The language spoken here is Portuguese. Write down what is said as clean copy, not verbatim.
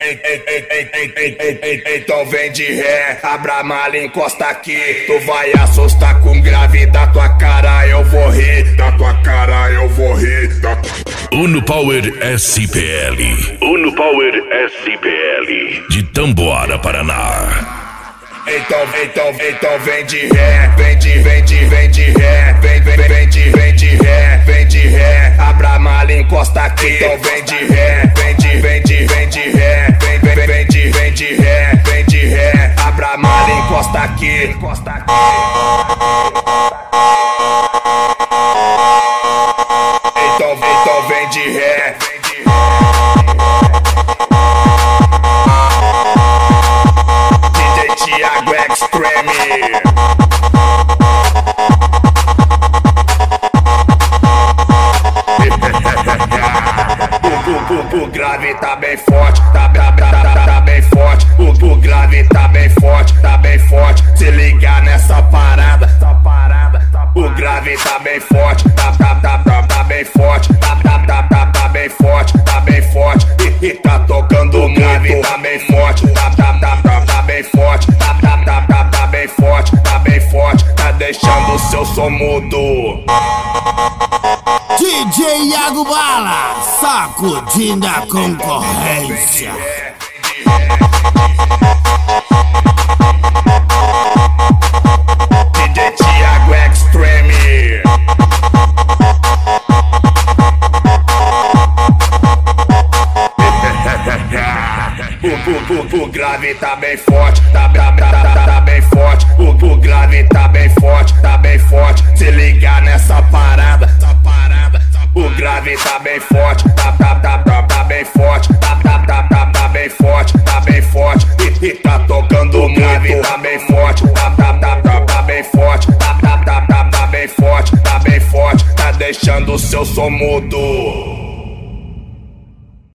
Então vem de ré, abra a mala e encosta aqui. Tu vai assustar com grave, da tua cara eu vou rir. Da tua cara eu vou rir. Uno Power SPL. Uno Power SPL. De Tamboara, Paraná. Então vem de ré, vem de ré, vem de ré, vem de ré, abra a mala e encosta aqui. Então vem de ré, vem de ré, vem de ré, abra a mala e encosta aqui. Então vem de ré. Thiago Extreme. O grave tá bem forte, tá bem forte. O grave tá bem forte, tá bem forte. Se ligar nessa parada, o grave tá bem forte, tá bem forte, tá bem forte, tá bem forte. E tá tocando o grave, tá bem forte, tá bem forte, tá bem forte, tá bem forte. Tá deixando o seu som mudo. DJ Iago Bala, sacudindo a concorrência. DJ Thiago Extreme. O grave tá bem forte, tá bem forte. O grave tá bem forte, tá bem forte. Se ligar nessa parada, o grave tá bem forte, tá bem forte, tá bem forte, tá bem forte. E tá tocando o grave, tá bem forte, tá bem forte, tá bem forte, tá bem forte. Tá deixando o seu som mudo.